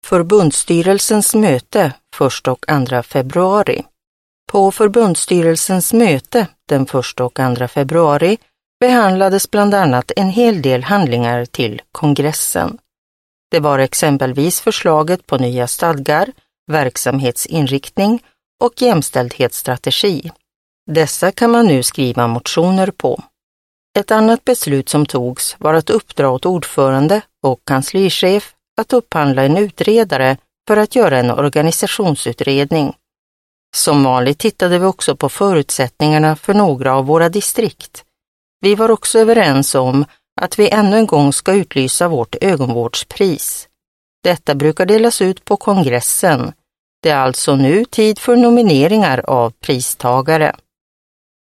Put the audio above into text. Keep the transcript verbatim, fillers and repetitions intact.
Förbundsstyrelsens möte första och andra februari. På förbundsstyrelsens möte den första och andra februari behandlades bland annat en hel del handlingar till kongressen. Det var exempelvis förslaget på nya stadgar, verksamhetsinriktning och jämställdhetsstrategi. Dessa kan man nu skriva motioner på. Ett annat beslut som togs var att uppdra åt ordförande och kanslichef att upphandla en utredare för att göra en organisationsutredning. Som vanligt tittade vi också på förutsättningarna för några av våra distrikt. Vi var också överens om att vi ännu en gång ska utlysa vårt ögonvårdspris. Detta brukar delas ut på kongressen. Det är alltså nu tid för nomineringar av pristagare.